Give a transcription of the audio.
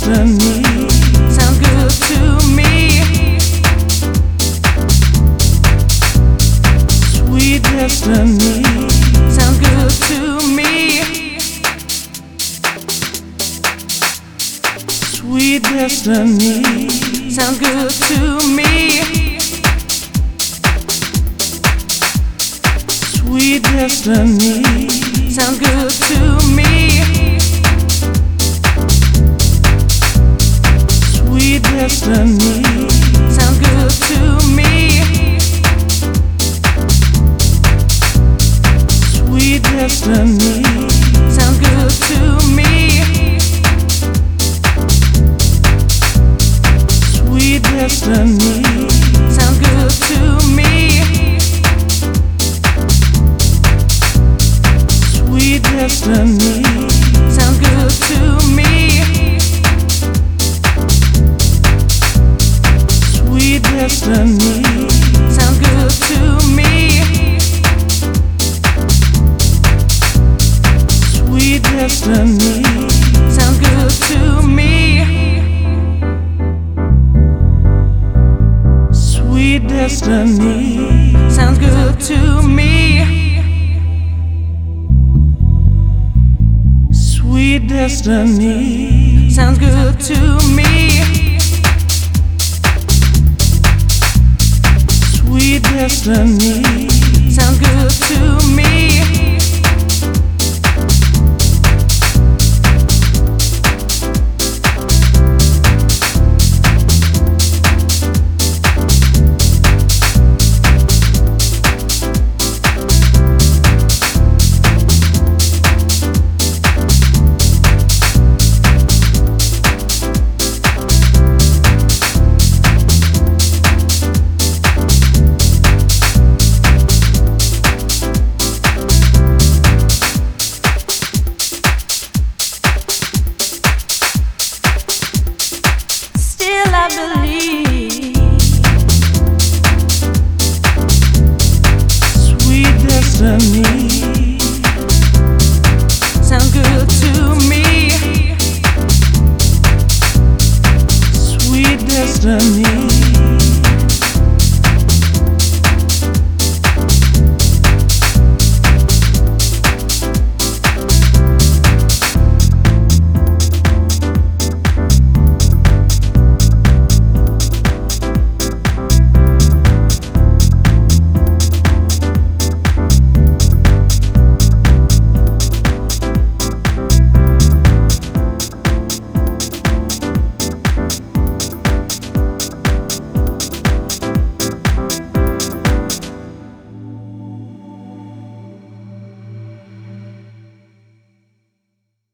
destiny. Sounds good to me. Sweet destiny. Sounds good to me. Sweet destiny. Sounds good to me. Sweet destiny. Sounds good to me. Sweet destiny. Sounds good to me. Sweet destiny. Sounds good to me. Sweet destiny. Sounds good to me. Sweet destiny. Sounds good to me. Sweet destiny. Sounds good to me. Sweet destiny. Sounds good to me. Sweet destiny. Sounds good to me. Sweet destiny. Sounds good to me. Sweet destiny. Sounds good to me. I believe. Sweet destiny. Sounds good to me. Sweet destiny.